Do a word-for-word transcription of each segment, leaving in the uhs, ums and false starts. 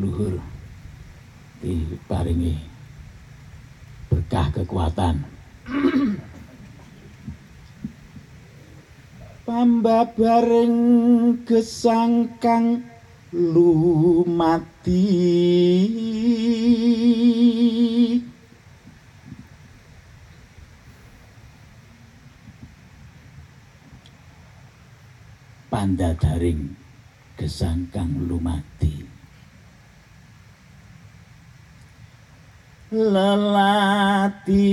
leluhur diparingi berkah kekuatan. Pambabaring gesang kang lumati pandadaring gesang kang lumati lelati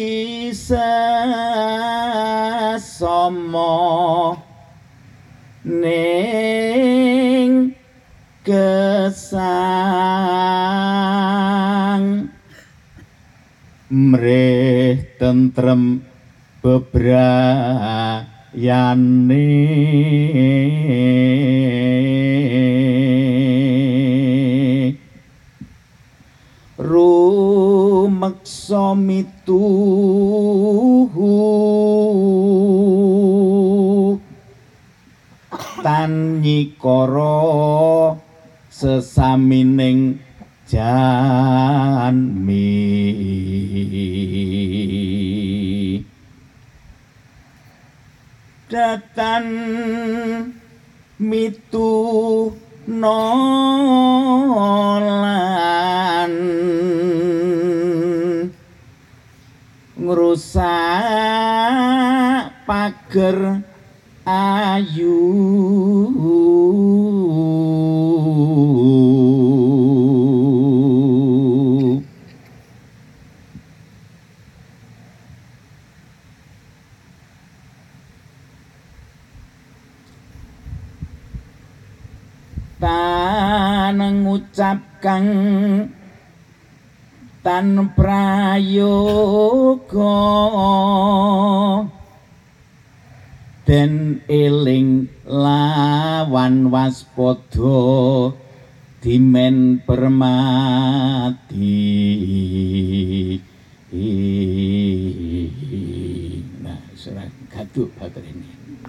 sesama ning gesang mrih tentrem bebrayane rumeksa mituhu tan nyikara sesamining janmi datan mitu nolan ngrusak pager ayu tan ngucap kang tan prayoga den eling lawan waspada dimen permati. Nah, surah gaduh bater ini.